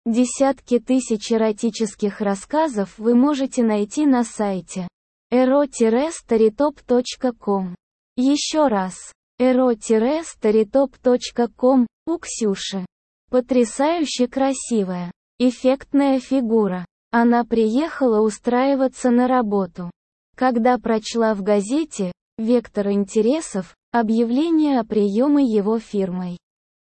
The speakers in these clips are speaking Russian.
Десятки тысяч эротических рассказов вы можете найти на сайте ero-storytop.com. Еще раз. ero-storytop.com. У Ксюши потрясающе красивая, эффектная фигура. Она приехала устраиваться на работу. Когда прочла в газете «Вектор интересов» объявление о приеме его фирмой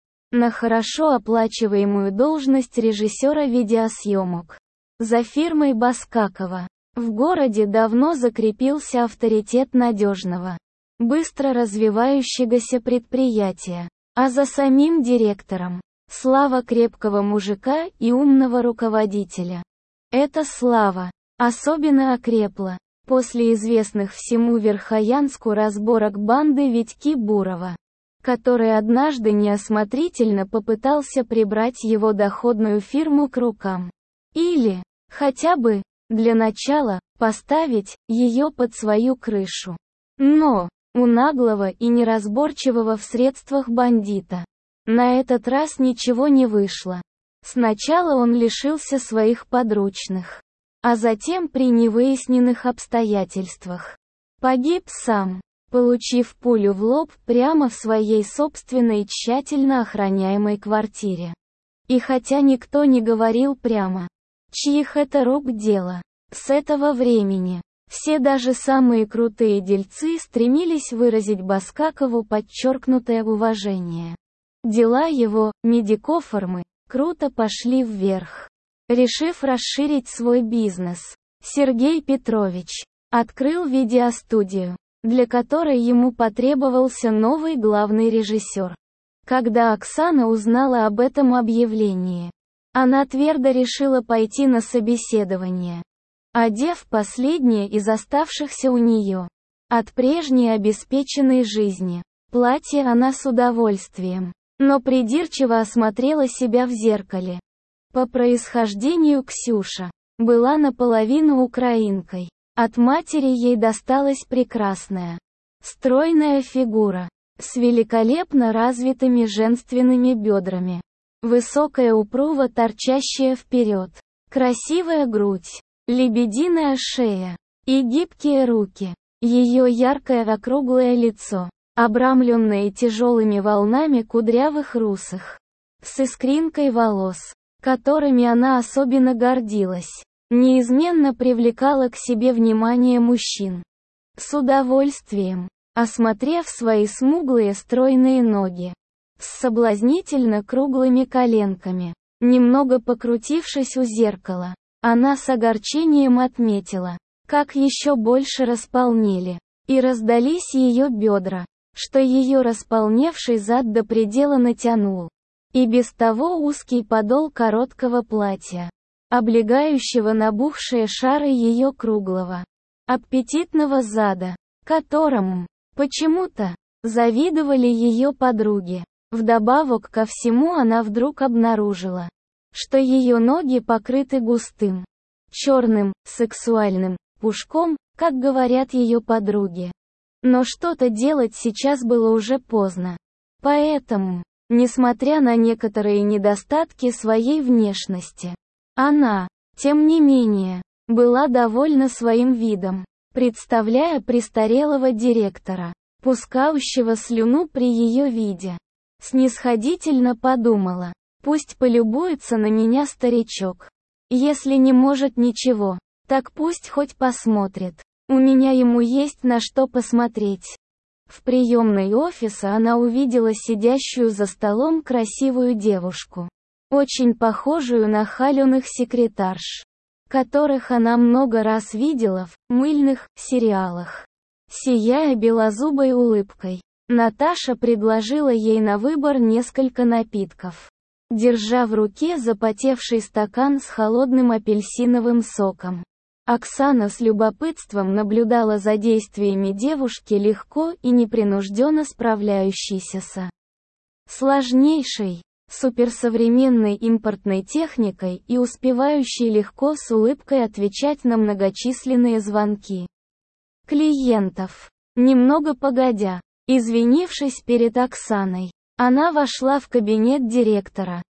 на хорошо оплачиваемую должность режиссера видеосъемок за фирмой Баскакова, в городе давно закрепился авторитет надежного, быстро развивающегося предприятия, а за самим директором слава крепкого мужика и умного руководителя. Эта слава особенно окрепла после известных всему Верхоянску разборок банды Витьки Бурова, который однажды неосмотрительно попытался прибрать его доходную фирму к рукам. Или, хотя бы, для начала, поставить ее под свою крышу. Но, у наглого и неразборчивого в средствах бандита на этот раз ничего не вышло. Сначала он лишился своих подручных, а затем при невыясненных обстоятельствах погиб сам, получив пулю в лоб прямо в своей собственной тщательно охраняемой квартире. И хотя никто не говорил прямо, чьих это рук дело, с этого времени все, даже самые крутые дельцы, стремились выразить Баскакову подчеркнутое уважение. Дела его, медикофармы, круто пошли вверх. Решив расширить свой бизнес, Сергей Петрович открыл видеостудию, для которой ему потребовался новый главный режиссер. Когда Оксана узнала об этом объявлении, она твердо решила пойти на собеседование, одев последнее из оставшихся у нее от прежней обеспеченной жизни платье, она с удовольствием, но придирчиво осмотрела себя в зеркале. По происхождению Ксюша была наполовину украинкой. От матери ей досталась прекрасная, стройная фигура, с великолепно развитыми женственными бедрами, высокая упруго торчащая вперед, красивая грудь, лебединая шея и гибкие руки. Ее яркое округлое лицо, обрамленное тяжелыми волнами кудрявых русых, с искринкой волос, которыми она особенно гордилась, неизменно привлекала к себе внимание мужчин. С удовольствием, осмотрев свои смуглые стройные ноги, с соблазнительно круглыми коленками, немного покрутившись у зеркала, она с огорчением отметила, как еще больше располнели и раздались ее бедра, что ее располневший зад до предела натянул и без того узкий подол короткого платья, облегающего набухшие шары ее круглого, аппетитного зада, которому, почему-то, завидовали ее подруги. Вдобавок ко всему она вдруг обнаружила, что ее ноги покрыты густым, черным, сексуальным пушком, как говорят ее подруги. Но что-то делать сейчас было уже поздно. Поэтому, несмотря на некоторые недостатки своей внешности, она, тем не менее, была довольна своим видом, представляя престарелого директора, пускающего слюну при ее виде. Снисходительно подумала, пусть полюбуется на меня старичок. Если не может ничего, так пусть хоть посмотрит. У меня ему есть на что посмотреть. В приемной офиса она увидела сидящую за столом красивую девушку, очень похожую на холеных секретарш, которых она много раз видела в мыльных сериалах. Сияя белозубой улыбкой, Наташа предложила ей на выбор несколько напитков, держа в руке запотевший стакан с холодным апельсиновым соком. Оксана с любопытством наблюдала за действиями девушки, легко и непринужденно справляющейся со сложнейшей, суперсовременной импортной техникой и успевающей легко с улыбкой отвечать на многочисленные звонки клиентов. Немного погодя, извинившись перед Оксаной, она вошла в кабинет директора.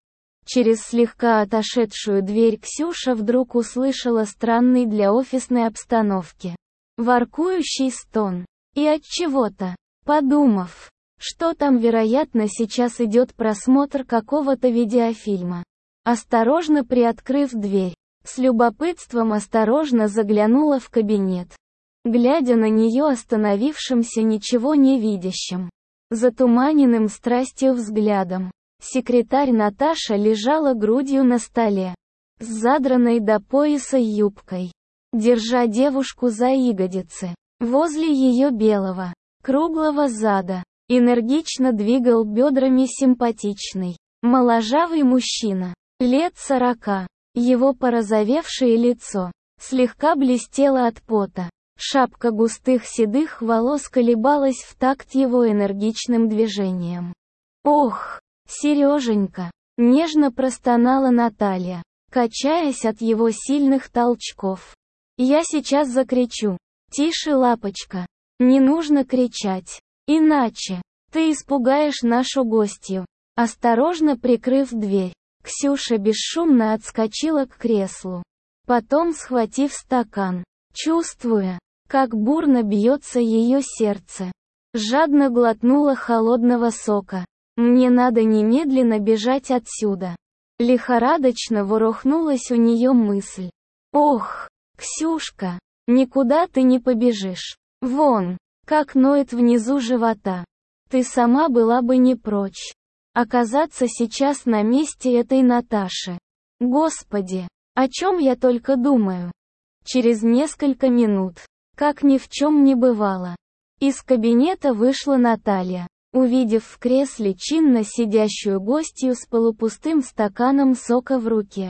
Через слегка отошедшую дверь Ксюша вдруг услышала странный для офисной обстановки воркующий стон. И отчего-то, подумав, что там, вероятно, сейчас идет просмотр какого-то видеофильма, осторожно приоткрыв дверь, с любопытством осторожно заглянула в кабинет, глядя на нее остановившимся ничего не видящим, затуманенным страстью взглядом. Секретарь Наташа лежала грудью на столе, с задранной до пояса юбкой, держа девушку за ягодицы. Возле ее белого, круглого зада, энергично двигал бедрами симпатичный, моложавый мужчина, лет 40. Его порозовевшее лицо слегка блестело от пота. Шапка густых седых волос колебалась в такт его энергичным движением. «Ох, Сереженька!» — нежно простонала Наталья, качаясь от его сильных толчков. «Я сейчас закричу. Тише, лапочка. Не нужно кричать. Иначе ты испугаешь нашу гостью». Осторожно прикрыв дверь, Ксюша бесшумно отскочила к креслу. Потом, схватив стакан, чувствуя, как бурно бьется ее сердце, жадно глотнула холодного сока. «Мне надо немедленно бежать отсюда». Лихорадочно ворохнулась у нее мысль. «Ох, Ксюшка, никуда ты не побежишь. Вон, как ноет внизу живота. Ты сама была бы не прочь оказаться сейчас на месте этой Наташи. Господи, о чем я только думаю». Через несколько минут, как ни в чем не бывало, из кабинета вышла Наталья, увидев в кресле чинно сидящую гостью с полупустым стаканом сока в руке.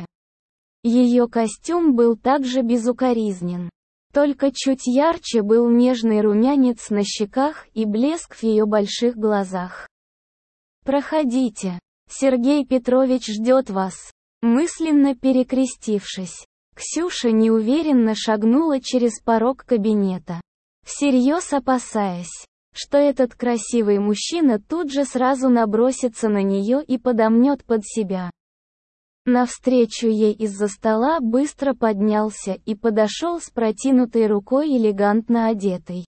Ее костюм был также безукоризнен. Только чуть ярче был нежный румянец на щеках и блеск в ее больших глазах. «Проходите. Сергей Петрович ждет вас». Мысленно перекрестившись, Ксюша неуверенно шагнула через порог кабинета, всерьез опасаясь, что этот красивый мужчина тут же сразу набросится на нее и подомнет под себя. Навстречу ей из-за стола быстро поднялся и подошел с протянутой рукой элегантно одетый.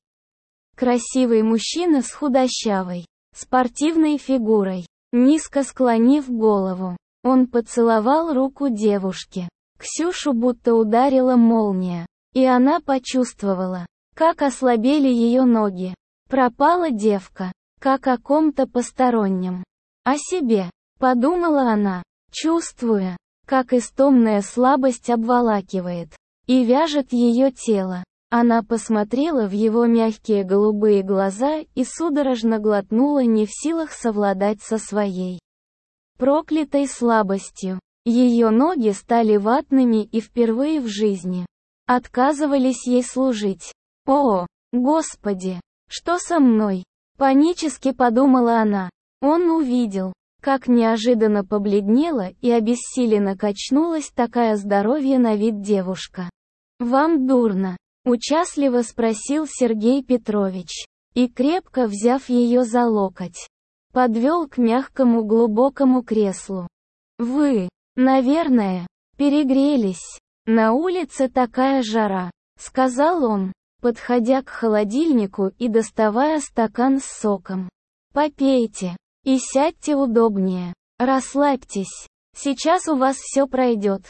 Красивый мужчина с худощавой, спортивной фигурой. Низко склонив голову, он поцеловал руку девушки. Ксюшу будто ударила молния, и она почувствовала, как ослабели ее ноги. Пропала девка, как о ком-то постороннем. О себе, подумала она, чувствуя, как истомная слабость обволакивает и вяжет ее тело. Она посмотрела в его мягкие голубые глаза и судорожно глотнула, не в силах совладать со своей проклятой слабостью. Ее ноги стали ватными и впервые в жизни отказывались ей служить. «О, Господи! Что со мной?» — панически подумала она. Он увидел, как неожиданно побледнела и обессиленно качнулась такая здоровья на вид девушка. «Вам дурно?» — участливо спросил Сергей Петрович, и, крепко взяв ее за локоть, подвел к мягкому глубокому креслу. «Вы, наверное, перегрелись. На улице такая жара», — сказал он, подходя к холодильнику и доставая стакан с соком. «Попейте. И сядьте удобнее. Расслабьтесь. Сейчас у вас все пройдет».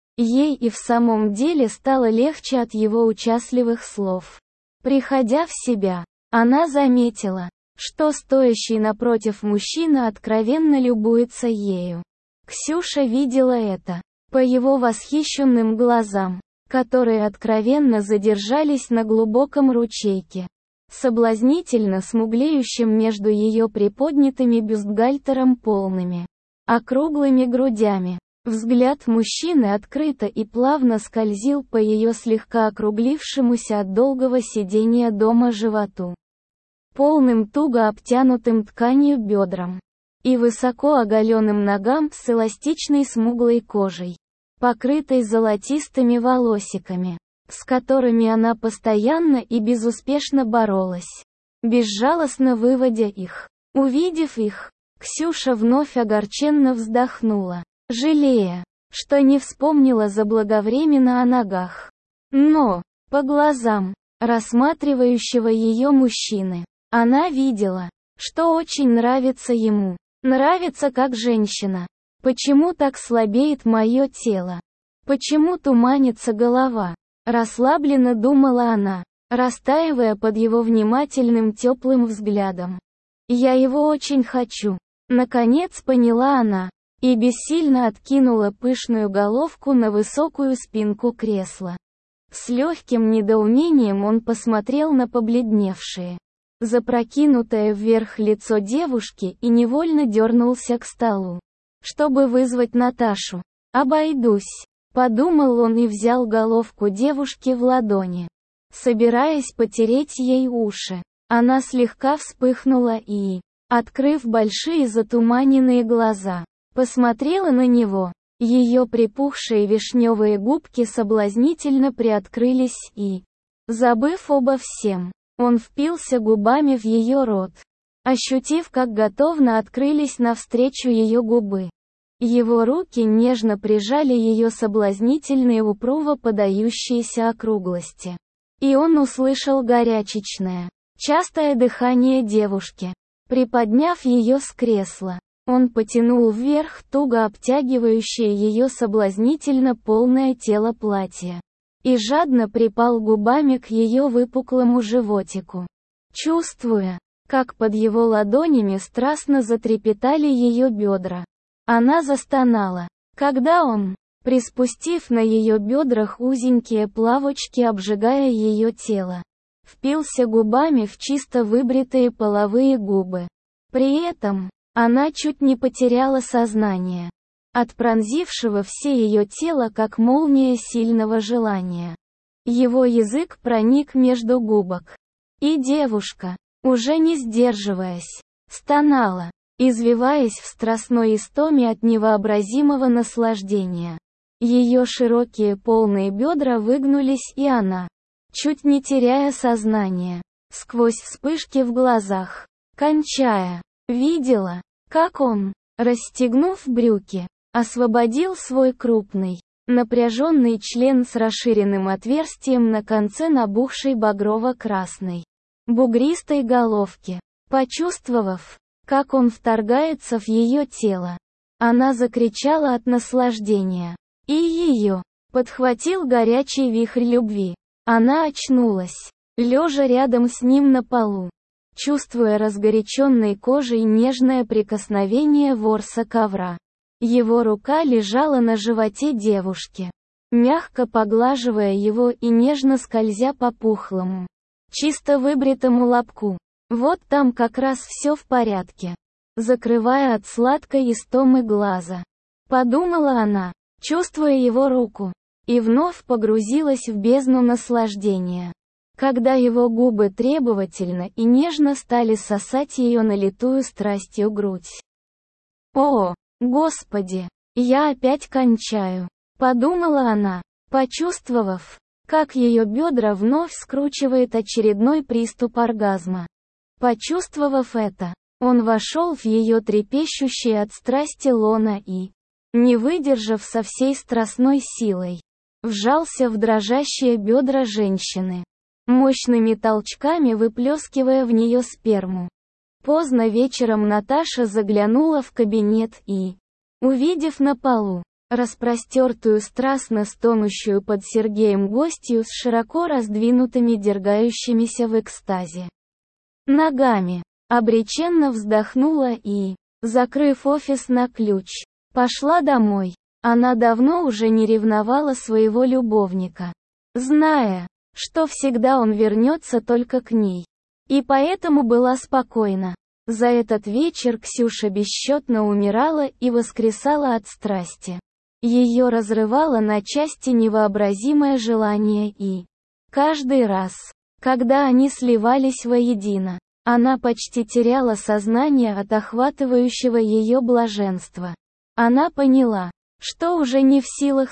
Ей и в самом деле стало легче от его участливых слов. Приходя в себя, она заметила, что стоящий напротив мужчина откровенно любуется ею. Ксюша видела это по его восхищенным глазам, которые откровенно задержались на глубоком ручейке, соблазнительно смуглеющем между ее приподнятыми бюстгальтером полными, округлыми грудями. Взгляд мужчины открыто и плавно скользил по ее слегка округлившемуся от долгого сидения дома животу, полным туго обтянутым тканью бедрам, и высоко оголенным ногам с эластичной смуглой кожей, покрытой золотистыми волосиками, с которыми она постоянно и безуспешно боролась, безжалостно выводя их. Увидев их, Ксюша вновь огорченно вздохнула. жалея, что не вспомнила заблаговременно о ногах. Но, по глазам рассматривающего ее мужчины, она видела, что очень нравится ему. Нравится как женщина. Почему так слабеет мое тело? Почему туманится голова? Расслабленно думала она, растаивая под его внимательным теплым взглядом. Я его очень хочу. Наконец поняла она, и бессильно откинула пышную головку на высокую спинку кресла. С легким недоумением он посмотрел на побледневшее, запрокинутое вверх лицо девушки и невольно дернулся к столу, чтобы вызвать Наташу. «Обойдусь», — подумал он и взял головку девушки в ладони, собираясь потереть ей уши. Она слегка вспыхнула и, открыв большие затуманенные глаза, посмотрела на него. Ее припухшие вишневые губки соблазнительно приоткрылись и, забыв обо всем, он впился губами в ее рот, ощутив, как готовно открылись навстречу ее губы. Его руки нежно прижали ее соблазнительные упруго подающиеся округлости. И он услышал горячечное, частое дыхание девушки. Приподняв ее с кресла, он потянул вверх туго обтягивающее ее соблазнительно полное тело платья и жадно припал губами к ее выпуклому животику, чувствуя, как под его ладонями страстно затрепетали ее бедра. Она застонала, когда он, приспустив на ее бедрах узенькие плавочки, обжигая ее тело, впился губами в чисто выбритые половые губы. При этом, она чуть не потеряла сознание от пронзившего все ее тело как молния сильного желания. Его язык проник между губок, и девушка, уже не сдерживаясь, стонала, извиваясь в страстной истоме от невообразимого наслаждения. Ее широкие полные бедра выгнулись, и она, чуть не теряя сознание, сквозь вспышки в глазах, кончая, видела, как он, расстегнув брюки, освободил свой крупный, напряженный член с расширенным отверстием на конце набухшей багрово-красной, бугристой головки. Почувствовав, как он вторгается в ее тело, она закричала от наслаждения, и ее подхватил горячий вихрь любви. Она очнулась, лежа рядом с ним на полу, чувствуя разгоряченной кожей нежное прикосновение ворса ковра. Его рука лежала на животе девушки, мягко поглаживая его и нежно скользя по пухлому, чисто выбритому лобку. Вот там как раз все в порядке. Закрывая от сладкой истомы глаза, подумала она, чувствуя его руку, и вновь погрузилась в бездну наслаждения, когда его губы требовательно и нежно стали сосать ее налитую страстью грудь. «О, Господи, я опять кончаю», — подумала она, почувствовав, как ее бедра вновь скручивает очередной приступ оргазма. Почувствовав это, он вошел в ее трепещущее от страсти лоно и, не выдержав со всей страстной силой, вжался в дрожащие бедра женщины, мощными толчками выплескивая в нее сперму. Поздно вечером Наташа заглянула в кабинет и, увидев на полу распростертую страстно стонущую под Сергеем гостью с широко раздвинутыми дергающимися в экстазе ногами, обреченно вздохнула и, закрыв офис на ключ, пошла домой. Она давно уже не ревновала своего любовника, зная, что всегда он вернется только к ней. И поэтому была спокойна. За этот вечер Ксюша бесчетно умирала и воскресала от страсти. Ее разрывало на части невообразимое желание и, каждый раз, когда они сливались воедино, она почти теряла сознание от охватывающего ее блаженства. Она поняла, что уже не в силах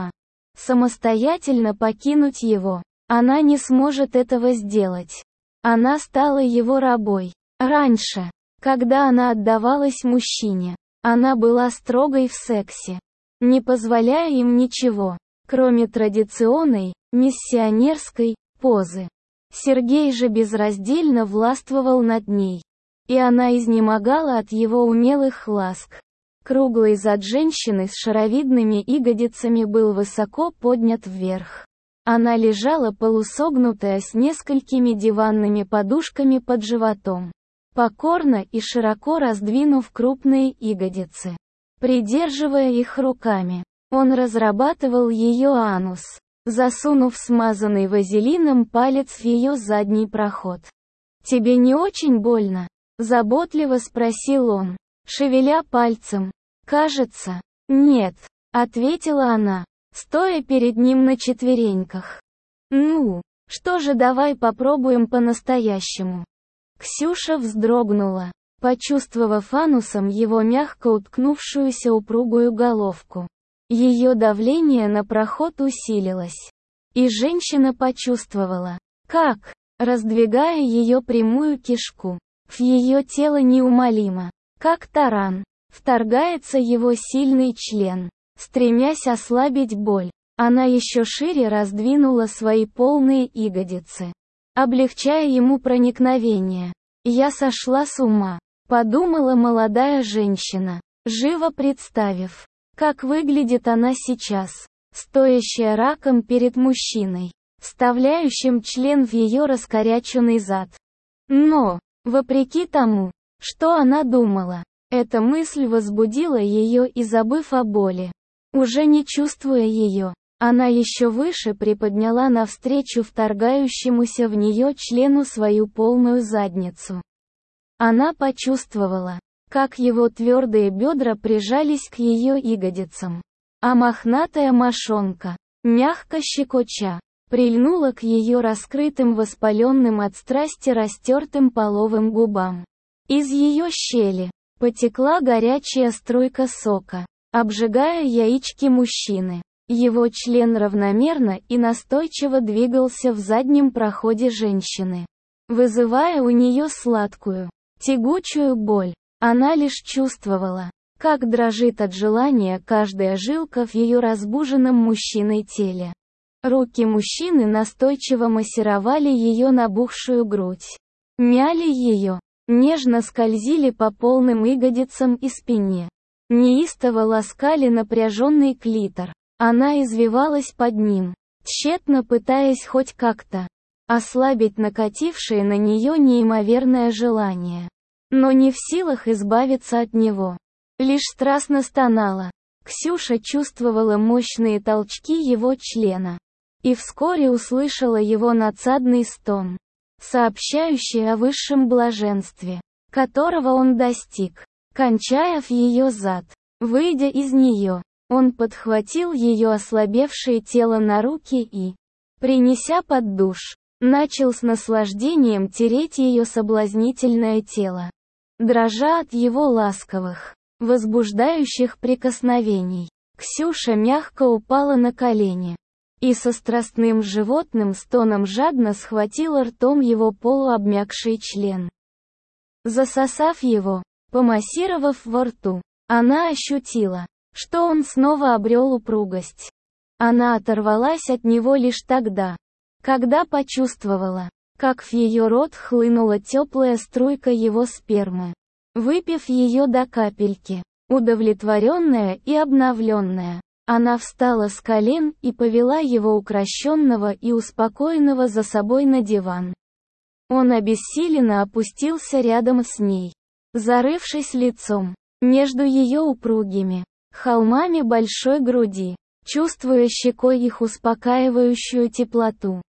самостоятельно покинуть его. Она не сможет этого сделать. Она стала его рабой. Раньше, когда она отдавалась мужчине, Она была строгой в сексе, не позволяя им ничего, кроме традиционной, миссионерской, позы. Сергей же безраздельно властвовал над ней. И она изнемогала от его умелых ласк. Круглый зад женщины с шаровидными ягодицами был высоко поднят вверх. Она лежала полусогнутая с несколькими диванными подушками под животом, покорно и широко раздвинув крупные ягодицы. Придерживая их руками, он разрабатывал ее анус, засунув смазанный вазелином палец в ее задний проход. «Тебе не очень больно?» — заботливо спросил он, шевеля пальцем. «Кажется, нет», — ответила она, стоя перед ним на четвереньках. «Ну, что же, давай попробуем по-настоящему». Ксюша вздрогнула, почувствовав анусом его мягко уткнувшуюся упругую головку. Ее давление на проход усилилось. И женщина почувствовала, как, раздвигая ее прямую кишку, в ее тело неумолимо, как таран, вторгается его сильный член. Стремясь ослабить боль, она еще шире раздвинула свои полные ягодицы, облегчая ему проникновение. «Я сошла с ума», — подумала молодая женщина, живо представив, как выглядит она сейчас, стоящая раком перед мужчиной, вставляющим член в ее раскоряченный зад. Но, вопреки тому, что она думала, эта мысль возбудила ее и, забыв о боли, уже не чувствуя ее, она еще выше приподняла навстречу вторгающемуся в нее члену свою полную задницу. Она почувствовала, как его твердые бедра прижались к ее ягодицам, а мохнатая мошонка, мягко щекоча, прильнула к ее раскрытым воспаленным от страсти растертым половым губам. Из ее щели потекла горячая струйка сока, обжигая яички мужчины. Его член равномерно и настойчиво двигался в заднем проходе женщины, вызывая у нее сладкую, тягучую боль. Она лишь чувствовала, как дрожит от желания каждая жилка в ее разбуженном мужчиной теле. Руки мужчины настойчиво массировали ее набухшую грудь, мяли ее, нежно скользили по полным ягодицам и спине, неистово ласкали напряженный клитор. Она извивалась под ним, тщетно пытаясь хоть как-то ослабить накатившее на нее неимоверное желание. Но не в силах избавиться от него. Лишь страстно стонала. Ксюша чувствовала мощные толчки его члена. И вскоре услышала его надсадный стон, сообщающий о высшем блаженстве, которого он достиг, кончая в ее зад. Выйдя из нее, он подхватил ее ослабевшее тело на руки и, принеся под душ, начал с наслаждением тереть ее соблазнительное тело. Дрожа от его ласковых, возбуждающих прикосновений, Ксюша мягко упала на колени и со страстным животным стоном жадно схватила ртом его полуобмякший член. Засосав его, помассировав во рту, она ощутила, что он снова обрел упругость. Она оторвалась от него лишь тогда, когда почувствовала, как в ее рот хлынула теплая струйка его спермы. Выпив ее до капельки, удовлетворенная и обновленная, она встала с колен и повела его укращенного и успокоенного за собой на диван. Он обессиленно опустился рядом с ней, зарывшись лицом между ее упругими холмами большой груди, чувствуя щекой их успокаивающую теплоту.